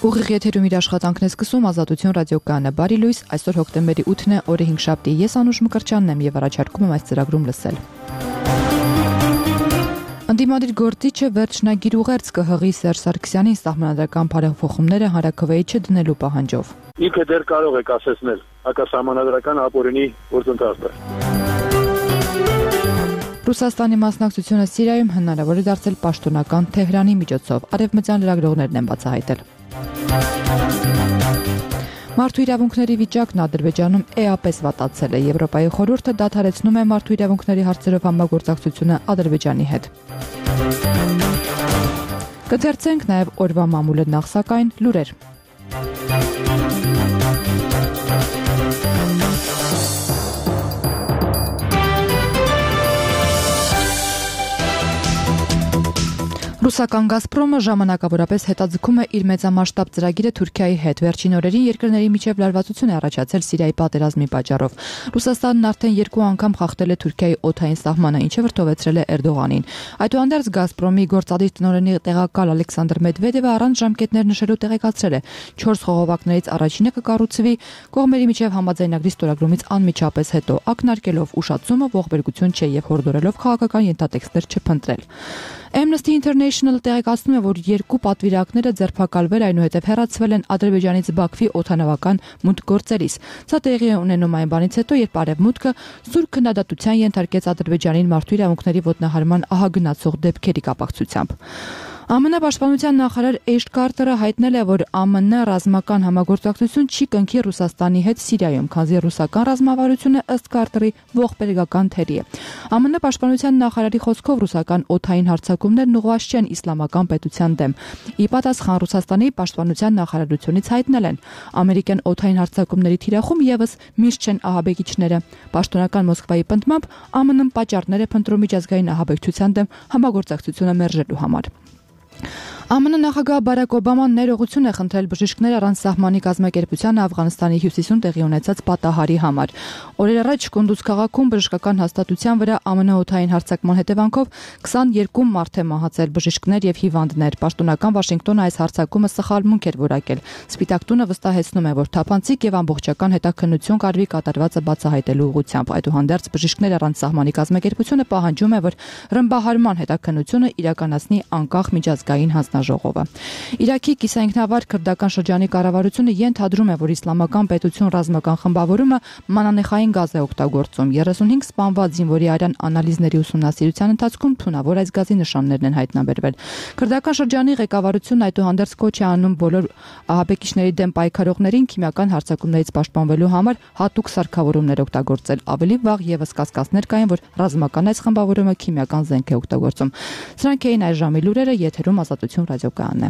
Ուղիղ եթերում իր աշխատանքն է սկսում Ազատություն ռադիոկայանը։ Բարի լույս, այսօր հոկտեմբերի 8-ն է, օրը 5 շաբթի։ Ես Անուշ Մկրտչյանն եմ եւ առաջարկում եմ այս ծրագրում լսել։ Անդիմադիր գործիչը վերջնագիր ուղերձ կհղի Սերժ Սարգսյանին սահմանադրական բարեփոխումները հանրաքվեի չդնելու պահանջով։ Ինքը դեռ կարող է կասեցնել հակասահմանադրական ապօրինի գործընթացը։ Ռուսաստանի մասնակցությունը Սիրիայում հնարավոր է դարձել պաշտոնական Թեհրանի միջոցով, արևմտյան լրագրողներն են բացահայտել։ Մարդու իրավունքների վիճակն Ադրբեջանում էապես վատացել է։ Եվրոպայի խորհուրդը դադարեցնում է մարդու իրավունքների հարցերով համագործակցությունը Ադրբեջանի հետ։ Կթերցենք նաև օրվա մամուլը նախ սակայն լուրեր։ Ռուսական Գազպրոմը ժամանակավորապես հետաձգում է իր մեծամասշտաբ ծրագիրը Թուրքիայի հետ։ Վերջին օրերին երկրների միջև լարվածություն է առաջացել Սիրիայի պատերազմի պատճառով։ Ռուսաստանն արդեն 2 անգամ խախտել է Թուրքիայի օդային սահմանը, ինչը վրդովեցրել է Էրդողանին։ Այդուհանդերձ Գազպրոմի գործադիր տնօրենի տեղակալ Ալեքսանդր Մեդվեդևը առանց ժամկետներ նշելու տեղեկացրել է 4 խողովակներից առաջինը կկառուցվի կողմերի միջև համաձայնագրի ստորագրումից անմիջապես հետո, ակնարկելով ուշացումը, ողբերգություն չէ եւ հորդորելով քաղաքական ենթատեքստեր չփնտրել։ Amnesty International տեղեկացնում է, որ 2 պատվիրակները ձերբակալվել, այնուհետև հեռացվել են Ադրբեջանից Բաքվի օդանավական մուտք գործելիս։ Սա տեղի է ունենում այն բանից հետո, երբ Արևմուտքը սուր քննադատության ենթարկեց Ադրբեջանին մարդու իրավունքների ոտնահարման ահագնացող դեպքերի կապակցությամբ։ ԱՄՆ պաշտպանության նախարար Էշ Քարտերը հայտնել է, որ ԱՄՆ ռազմական համագործակցություն չի կնքի Ռուսաստանի հետ Սիրիայում, քանզի ռուսական ռազմավարությունը ըստ Քարտերի ողբերգական թերի է։ ԱՄՆ պաշտպանության նախարարի խոսքով ռուսական օդային հարձակումներն ուղղված չեն իսլամական պետության դեմ։ Ի պատասխան Ռուսաստանի պաշտպանության նախարարությունից հայտնել են, ամերիկյան օդային հարձակումների թիրախում եւս միշտ չեն ահաբեկիչները։ Պաշտոնական Մոսկվայի պնդմամբ ԱՄՆ-ն պատճառներ է փնտրում միջազգային ահաբեկչության դեմ համագործակցությունը մերժելու համար։ ԱՄՆ նախագահ Բարակ Օբաման ներողություն է խնդրել բժիշկներ առանց սահմանի կազմակերպությանը Աֆղանստանի հյուսիսում տեղի ունեցած պատահարի համար։ Օրեր առաջ Կունդուզ քաղաքում բժշկական հաստատության վրա ԱՄՆ օդային հարձակման հետևանքով 22 մարդ է մահացել, բժիշկներ եւ հիվանդներ։ Պաշտոնական Վաշինգտոնը այս հարձակումը սխալմունք էր որակել։ Սպիտակ տունը վստահեցնում է, որ թափանցիկ եւ ամբողջական հետաքննություն կարվի կատարվածը բացահայտելու ուղղությամբ։ Այդուհանդերձ բժիշկներ առանց սահմանի կազմակերպությունը պահանջում է, որ ռմբահարման հետաքննությունը իրականացնի անկախ միջազգային հանձնաժողովը։ Իրաքի կիսաինքնավար քրդական շրջանի կառավարությունը ենթադրում է, որ իսլամական պետություն ռազմական խմբավորումը մանանեխային գազ է օգտագործում։ 35 սպանված զինվորի արյան անալիզների ուսումնասիրության ընթացքում թունավոր այս գազի նշաններն են հայտնաբերվել։ Քրդական շրջանի ղեկավարությունն այդուհանդերձ կոչ է անում բոլոր ահաբեկիչների դեմ պայքարողներին քիմիական հարձակումներից պաշտպանվելու համար հատուկ սարքավորումներ օգտագործել։ Ավելի վաղ եւս կասկածներ կային, որ ռազմական այս խմբավորումը քիմիական զենք է օգտագործում։ Սրանք էին այս ժամի լուրերը, եթերում Ազատություն ռադիոկայանն է։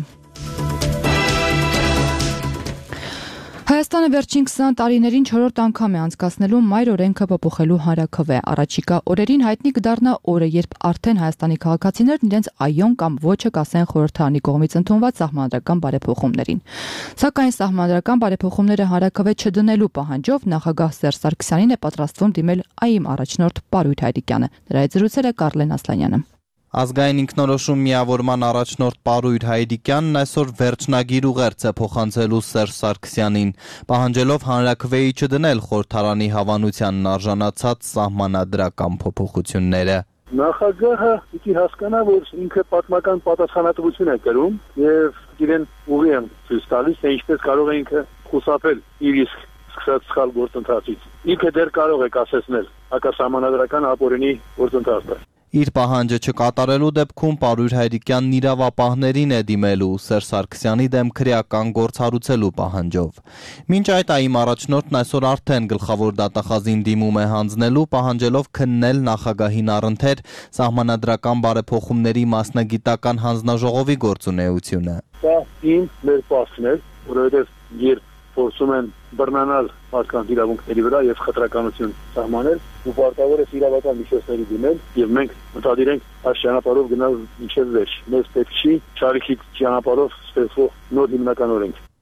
Հայաստանը վերջին 20 տարիներին 4-րդ անգամ է անցկացնելու մայր օրենքը փոփոխելու հանրաքվե։ Առաջիկա օրերին հայտնի կդառնա օրը, երբ արդեն Հայաստանի քաղաքացիներն իրենց այոն կամ ոչը կասեն խորհրդարանի կողմից ընդունված սահմանադրական բարեփոխումներին։ Սակայն սահմանադրական բարեփոխումները հանրաքվե չդնելու պահանջով նախագահ Սերժ Սարգսյանին է պատրաստվում դիմել ԱԻՄ առաջնորդ Պարույր Հայրիկյանը։ Դրա հետ զրուցել է Կարլեն Ասլանյանը։ Ազգային ինքնորոշում միավորման առաջնորդ Պարույր Հայրիկյանն այսօր վերջնագիր ուղերձ է փոխանցելու Սերժ Սարգսյանին, պահանջելով հանրաքվեի չդնել խորհրդարանի հավանությանն արժանացած սահմանադրական փոփոխությունները։ Նախագահը պիտի հասկանա, որ ինքը պատմական պատասխանատվություն է կրում եւ իրեն ուղի են ցույց տալիս, թե ինչպես կարող է ինքը խուսափել իր իսկ սկսած սխալ գործընթացից։ Ինքը դեռ կարող է կասեցնել հակասահմանադրական ապօրինի գործընթացը։ Իր պահանջը չկատարելու դեպքում Պարույր Հայրիկյանն իրավապահներին է դիմելու Սերժ Սարգսյանի դեմ քրեական գործ հարուցելու պահանջով։ Մինչ այդ ԱԻՄ առաջնորդն այսօր արդեն գլխավոր դատախազին դիմում է հանձնելու, պահանջելով քննել նախագահին առընթեր սահմանադրական բարեփոխումների մասնագիտական հանձնաժողովի գործունեությունը։ Դա մեր պահն է, որովհետև երբ փորձում են բռնանալ մարդկանց իրավունքների վրա եւ խտրականություն սահմանել, ու պարտավոր է իրավական միջոցների դիմել եւ մենք մտադիր ենք այս ճանապարհով գնալ մինչեւ վերջ։ Մեզ պետք չի ճարիքի ճանապարհով ստեղծող նոր հիմնական օրենք։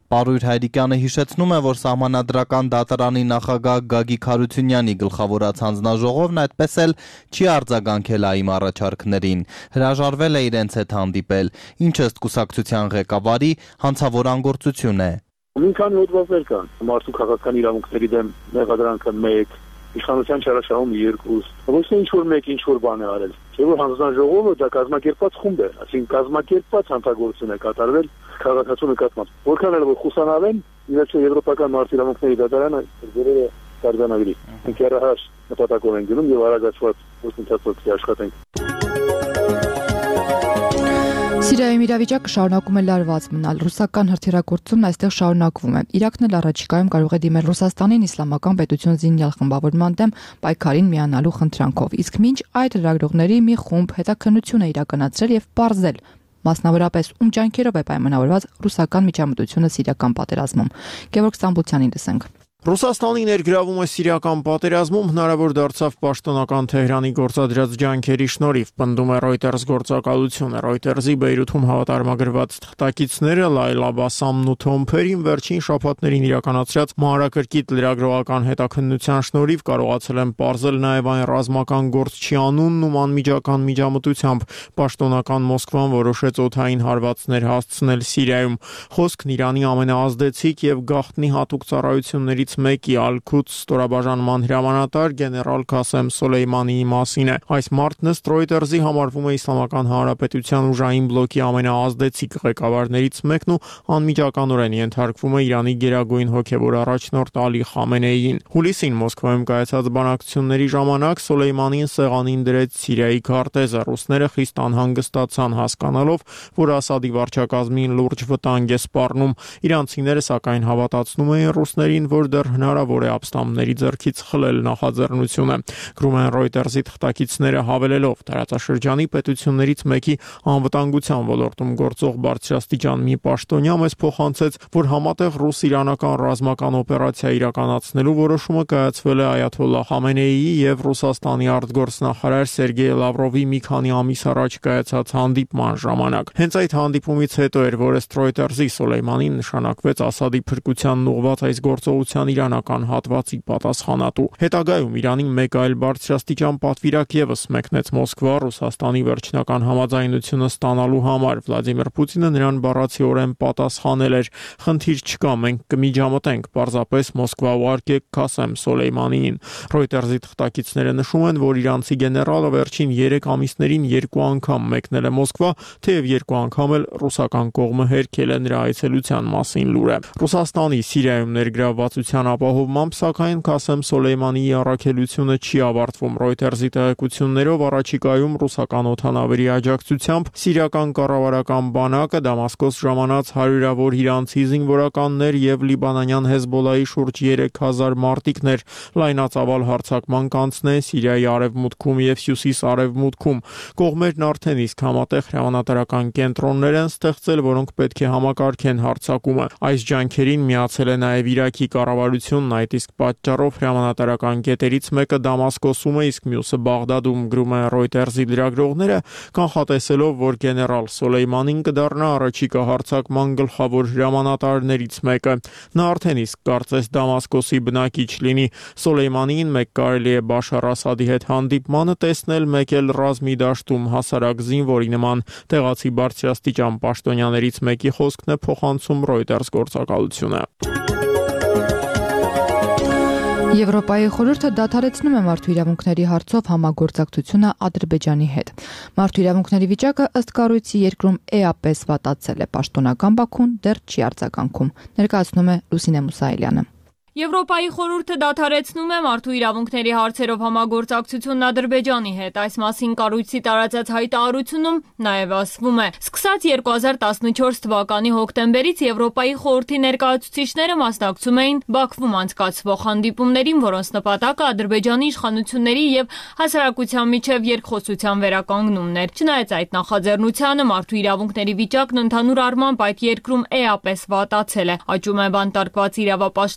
Պարույր Հայրիկյանը հիշեցնում է, որ Սահմանադրական դատարանի նախագահ Գագիկ Հարությունյանի գլխավորած հանձնաժողովն այդպես էլ չի արձագանքել ԱԻՄ առաջարկներին, հրաժարվել է իրենց հետ հանդիպել, ինչը ըստ կուսակցության ղեկավարի հանցավոր անգործություն է։ Մի քանի հոդվածներ կան, մարդու քաղաքական իրավունքների դեմ մեղադրանքը 1, իշխանության չարաշահում 2, ոչ թե ինչ-որ մեկ ինչ-որ բան է արել, չէ՞ որ հանձնաժողովը դա կազմակերպված խումբ է, այսինքն կազմակերպված հանցագործություն է կատարվել քաղաքացու նկատմամբ։ Որքան էլ որ խուսանավեն, իրաք եվրոպական մարդու իրավունքների դատարանը դերերը կարձանագրի։ Մենք երահար նպատակով ենք գնում եւ արագացված գործընթացով աշխատենք։ Սիրիայում իրավիճակը շարունակում է լարված մնալ, ռուսական հրթիռագործումն այստեղ շարունակվում է։ Իրաքն էլ առաջիկայում կարող է դիմել Ռուսաստանին իսլամական պետություն զինյալ խմբավորման դեմ պայքարին միանալու խնդրանքով, իսկ մինչ այդ լրագրողների մի խումբ հետաքննություն է իրականացրել եւ պարզել, մասնավորապես ում ջանքերով է պայմանավորված ռուսական միջամտությունը սիրիական պատերազմում։ Գևորգ Ստամբուլցյանին լսենք։ Ռուսաստանի ներգրավումը սիրիական պատերազմում հնարավոր դարձավ պաշտոնական Թեհրանի գործադրած ջանքերի շնորհիվ, պնդում է Reuters գործակալությունը։ Reuters-ի Բեյրութում հավատարմագրված թղթակիցները Լայլա Բասամն ու Թոմ Փերին վերջին շաբաթներին իրականացրած մանրակրկիտ լրագրողական հետաքննության շնորհիվ կարողացել են պարզել նաև այն ռազմական գործչի անունն ու անմիջական միջամտությամբ պաշտոնական Մոսկվան որոշեց օդային հարվածներ հասցնել Սիրիայում։ Խոսքն Իրանի ամենաազդեցիկ եւ գաղտնի հատուկ ծառայություններից մեկի Ալ-Քուդս ստորաբաժանման հրամանատար գեներալ Քասեմ Սոլեյմանիի մասին է։ Այս մարդն ըստ Reuters-ի համարվում է Իսլամական Հանրապետության ուժային բլոկի ամենաազդեցիկ ղեկավարներից մեկն ու անմիջականորեն ենթարկվում է Իրանի գերագույն հոգևոր առաջնորդ Ալի Խամենեիին։ Հուլիսին Մոսկվայում կայացած բանակցությունների ժամանակ Սոլեյմանին սեղանին դրեց Սիրիայի քարտեզը։ Ռուսները խիստ անհանգստացան հասկանալով, որ Ասադի վարչակազմին լուրջ վտանգ է սպառնում։ Իրանցիները սակայն հավատացնում էին ռուսներին, որ դեռ հնարավոր է ապստամբների ձեռքից խլել նախաձեռնությունը։ Գրում են Reuters-ի թղթակիցները հավելելով, տարածաշրջանի պետություններից մեկի անվտանգության ոլորտում գործող բարձրաստիճան մի պաշտոնյա մեզ փոխանցեց, որ համատեղ ռուս-իրանական ռազմական օպերացիա իրականացնելու որոշումը կայացվել է Այաթոլլահ Խամենեիի եւ Ռուսաստանի արտգործնախարար Սերգեյ Լավրովի մի քանի ամիս առաջ կայացած հանդիպման ժամանակ։ Հենց այդ հանդիպումից հետո էր, որ ըստ Reuters-ի Սոլեյմանին նշանակվեց Ասադի փրկությանն ուղղված այս գործողության իրանական հատվածի պատասխանատու։ Հետագայում Իրանի մեկ այլ բարձրաստիճան պատվիրակ եւս մեկնեց Մոսկվա Ռուսաստանի վերջնական համաձայնությունը ստանալու համար։ Վլադիմիր Պուտինը նրան բառացիորեն պատասխանել էր. «Խնդիր չկա, մենք կմիջամտենք, պարզապես Մոսկվա ուղարկեք Քասեմ Սոլեյմանիին»։ Reuters-ի թղթակիցները նշում են, որ իրանցի գեներալը վերջին 3 ամիսներին 2 անգամ մեկնել է Մոսկվա, թեև 2 անգամ էլ ռուսական կողմը հերքել է նրա այցելության մասին լուրը։ Ռուսաստանի Սիրիայում ներգրավվածության ապահովմամբ, սակայն Քասեմ Սոլեյմանիի առաքելությունը չի ավարտվում։ Reuters-ի տեղեկություններով առաջիկայում ռուսական օդանավերի աջակցությամբ սիրիական կառավարական բանակը Դամասկոս ժամանած հարյուրավոր իրանցի զինվորականներ եւ լիբանանյան Հեզբոլայի շուրջ 3000 մարտիկներ լայնածավալ հարձակման կանցնեն Սիրիայի արևմուտքում եւ հյուսիս-արևմուտքում։ Կողմերն արդեն իսկ համատեղ հրամանատարական կենտրոններ են ստեղծել, որոնք պետք է համակարգեն հարձակումը։ Այս ջանքերին միացել է նաև Իրաքի կառավարությունն, այդ իսկ պատճառով հրամանատարական կետերից մեկը Դամասկոսում է, իսկ մյուսը Բաղդադում, գրում են Reuters-ի լրագրողները, կանխատեսելով, որ գեներալ Սոլեյմանին կդառնա առաջիկա հարձակման գլխավոր հրամանատարներից մեկը։ Նա արդեն իսկ կարծես Դամասկոսի բնակիչ լինի։ Սոլեյմանին մեկ կարելի է Բաշար Ասադի հետ հանդիպմանը տեսնել մեկ էլ ռազմի դաշտում հասարակ զինվորի նման։ Տեղացի բարձրաստիճան պաշտոնյաներից մեկի խոսքն է փոխանցում Reuters գործակալությունը։ Եվրոպայի խորհուրդը դադարեցնում է մարդու իրավունքների հարցով համագործակցությունը Ադրբեջանի հետ։ Մարդու իրավունքների վիճակը ըստ կառույցի երկրում էապես վատացել է, պաշտոնական Բաքուն դեռ չի արձագանքում, ներկայացնում է Լուսինե Մուսայելյանը։ Եվրոպայի խորհուրդը դադարեցնում է մարդու իրավունքների հարցերով համագործակցությունն Ադրբեջանի հետ։ Այս մասին կառույցի տարածած հայտարարությունում նաև ասվում է. Սկսած 2014 թվականի հոկտեմբերից Եվրոպայի խորհրդի ներկայացուցիչները մասնակցում էին Բաքվում անցկացվող հանդիպումներին, որոնց նպատակը Ադրբեջանի իշխանությունների եւ հասարակության միջև երկխոսության վերականգնումն էր։ Չնայած այդ նախաձեռնությանը, մարդու իրավունքների վիճակն ընդհանուր առմամբ այդ երկրում էապես վատացել է։ Աճում է բանտարկված իրավապաշտպանների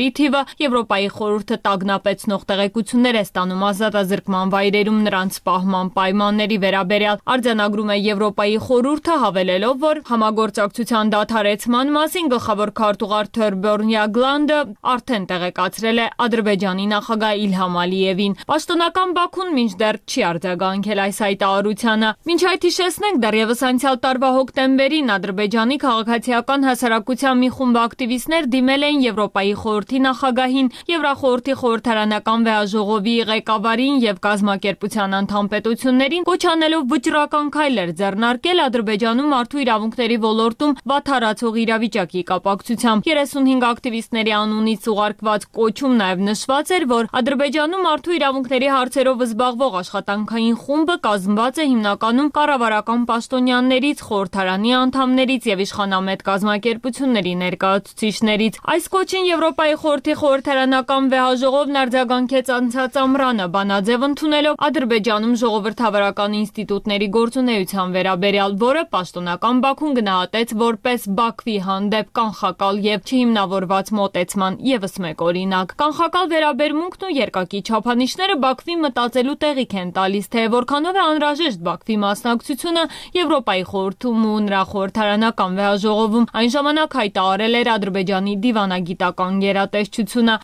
թիրախավորողների թիվը, Եվրոպայի խորհուրդը տագնապեցնող տեղեկություններ է ստանում ազատազրկման վայրերում նրանց պահման պայմանների վերաբերյալ։ Արձանագրում է Եվրոպայի խորհուրդը, հավելելով, որ համագործակցության դադարեցման մասին գլխավոր քարտուղար Թորբյորն Յագլանդը արդեն տեղեկացրել է Ադրբեջանի նախագահ Իլհամ Ալիևին։ Պաշտոնական Բաքուն մինչդեռ չի արձագանքել այս հայտարարությանը։ Մինչ այդ հիշեցնենք, դեռևս անցյալ տարվա հոկտեմբերին Ադրբեջանի քաղաքացիական հասարակության մի խումբ ակտիվիստներ դիմել էին Եվրոպայի խորհրդի նախագահին, Եվրախորհրդի խորհրդարանական վեհաժողովի ղեկավարին եւ կազմակերպության անդամ պետություններին, կոչ անելով վճռական քայլեր ձեռնարկել Ադրբեջանում մարդու իրավունքների ոլորտում վատթարացող իրավիճակի կապակցությամբ։ 35 ակտիվիստների անունից ուղարկված կոչում նաեւ նշված էր, որ Ադրբեջանում մարդու իրավունքների հարցերով զբաղվող աշխատանքային խումբը կազմված է հիմնականում կառավարական պաշտոնյաներից, խորհրդարանի անդամներից եւ իշխանամետ կազմակերպությունների ներկայացուցիչներից։ Այս կոչին Եվրոպայի խորհրդի խորհրդարանական վեհաժողովն արձագանքեց անցած ամռանը, բանաձև ընդունելով Ադրբեջանում ժողովրդավարական ինստիտուտների գործունեության վերաբերյալ, որը պաշտոնական Բաքուն գնահատեց որպես Բաքվի հանդեպ կանխակալ եւ չհիմնավորված մոտեցման եւս մեկ օրինակ։ Կանխակալ վերաբերմունքն ու երկակի չափանիշները Բաքվի մտածելու տեղիք են տալիս, թե որքանով է անհրաժեշտ Բաքվի մասնակցությունը Եվրոպայի խորհրդում ու նրա խորհրդարանական վեհաժողովում։ Այն ժամանակ հայտարարել էր Ադրբեջանի դիվանագիտական գերատեսչությունը։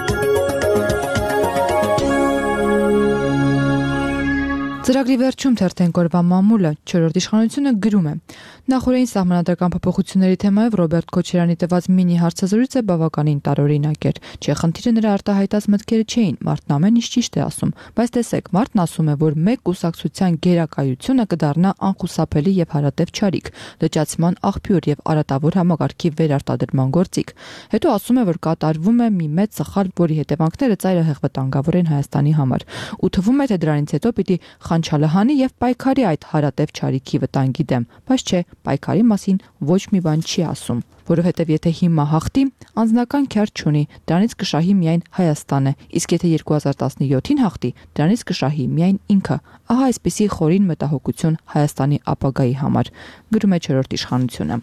Ծրագրի վերջում թերթեն կորվա մամուլը 4-րդ իշխանությունը գրում է. Նախորդին սահմանադրական փոփոխությունների թեմայով Ռոբերտ Քոչարյանի տված մինի հարցազրույցը բավականին տարօրինակ էր։ Չէ, խնդիրը նրա արտահայտած մտքերը չէին, մարդն ամեն ինչ ճիշտ է ասում, բայց տեսեք, մարդն ասում է, որ մեկ կուսակցության գերակայությունը կդառնա անխուսափելի եւ հարատև չարիք, լճացման աղբյուր եւ արատավոր համակարգի վերարտադրման գործիք։ Հետո ասում է, որ կատարվում է մի մեծ սխալ, որի հետևանքները ծայրահեղ վտանգավոր են Հայաստանի համար։ Ու թվում է, թե դրանից հետո պիտի խանչալհանի եւ պայքարի այդ հարատև չարիքի վտանգի դեմ, բայց չէ, պայքարի մասին ոչ մի բան չի ասում, որովհետեւ եթե հիմա հաղթի, անձնական քյար չունի, դրանից կշահի միայն Հայաստանը, իսկ եթե 2017-ին հաղթի, դրանից կշահի միայն ինքը։ Ահա այսպիսի խորին մտահոգություն Հայաստանի ապագայի համար, գրում է 4-րդ իշխանությունը։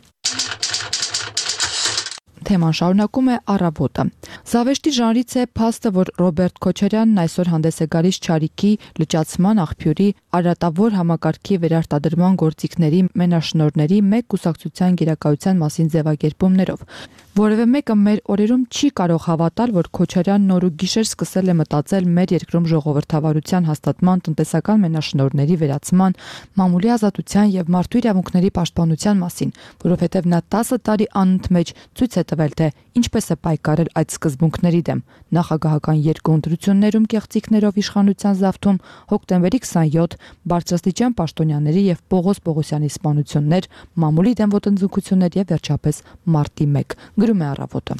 Թեման շարունակում է Առավոտը։ Զավեշտի ժանրից է փաստը, որ Ռոբերտ Քոչարյանն այսօր հանդես է գալիս չարիքի, լճացման աղբյուրի, արատավոր համակարգի վերարտադրման գործիքների մենաշնորհների մեկ կուսակցության գերակայության մասին ձևակերպումներով։ Որևէ մեկը մեր օրերում չի կարող հավատալ, որ Քոչարյանն նոր ու գիշեր սկսել է մտածել մեր երկրում ժողովրդավարության հաստատման, տնտեսական մենաշնորհների վերացման, մամուլի ազատության եւ մարդու իրավունքների պաշտպանության մասին, որովհետեւ նա 10 տարի անընդմեջ ցույց է տվել, թե ինչպես է պայքարել այդ սկզբունքների դեմ։ Նախագահական երկու ընտրություններում կեղծիքներով իշխանության զավթում, հոկտեմբերի 27 բարձրաստիճան պաշտոնյաների եւ Պողոս Պողոսյանի սպանություններ, մամուլի դեմ ոտնձգություններ եւ վերջապես մարտի 1, գրում է Առավոտը։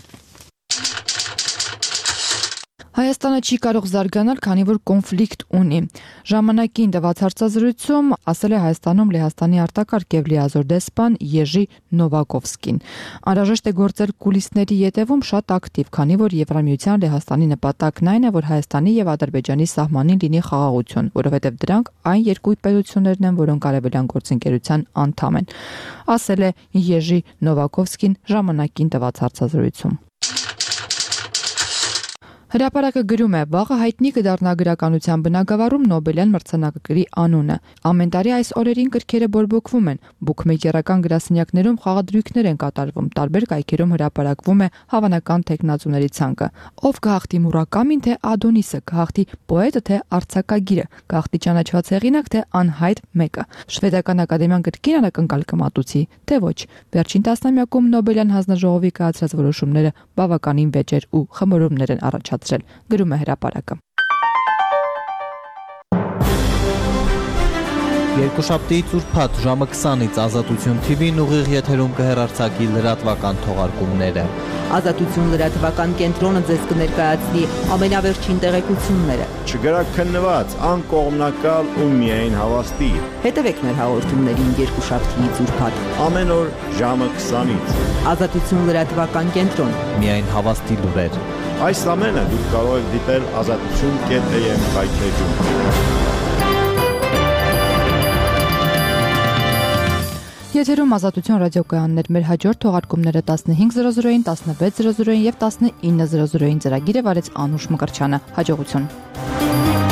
Հայաստանը չի կարող զարգանալ, քանի որ կոնֆլիկտ ունի։ Ժամանակին տված հարցազրույցում ասել է Հայաստանում Լեհաստանի արտակարգ եւ լիազոր դեսպան Եժի Նովակովսկին։ Անհրաժեշտ է գործել կուլիսների ետևում շատ ակտիվ, քանի որ Եվրամիության Լեհաստանի նպատակն այն է, որ Հայաստանի եւ Ադրբեջանի սահմանին լինի խաղաղություն, որովհետեւ դրանք այն երկու պետություններն են, որոնք արևելյան գործընկերության անդամ են, ասել է Եժի Նովակովսկին ժամանակին տված հարցազրույցում։ Հրապարակը գրում է. վաղը հայտնի կդառնա գրականության բնագավառում Նոբելյան մրցանակակիրի անունը։ Ամեն տարի այս օրերին գրքերը բորբոքվում են, բուքմեյքերական գրասենյակներում խաղադրույքներ են կատարվում, տարբեր կայքերում հրապարակվում է հավանական թեկնածուների ցանկը։ Ով կհաղթի Մուրակամին, թե Ադոնիսը, կհաղթի պոետը, թե արձակագիրը, կհաղթի ճանաչված հեղինակ, թե անհայտ մեկը։ Շվեդական ակադեմիան գրքին անակնկալ կմատուցի, թե ոչ։ Վերջին տասնամյակում Նոբելյան հանձնաժողովի կայացրած որոշումները բավականին վեճեր ու խմորումներ են առաջացրել, գրում է հրապարակը։ Երկուշաբթիից ուրբաթ ժամը 20-ից Ազատություն TV-ն ուղիղ եթերում կհեռարձակի լրատվական թողարկումները։ Ազատություն լրատվական կենտրոնը ձեզ կներկայացնի ամենավերջին տեղեկությունները։ Չգրաքննված, անկողմնակալ ու միայն հավաստի։ Հետևեք մեր հաղորդումներին երկուշաբթիից ուրբաթ Ամեն օր ժամը 20-ից։ Ազատություն լրատվական կենտրոն։ Միայն հավաստի լուրեր։ Այս ամենը դուք կարող եք դիտել azatutun.am հայտնեջում։ Եթերում Ազատություն ռադիոկայաններ, մեր հաջորդ թողարկումները 15:00-ին, 16:00-ին եւ 19:00-ին ծրագիրը վարեց Անուշ Մկրչյանը։ Հաջողություն։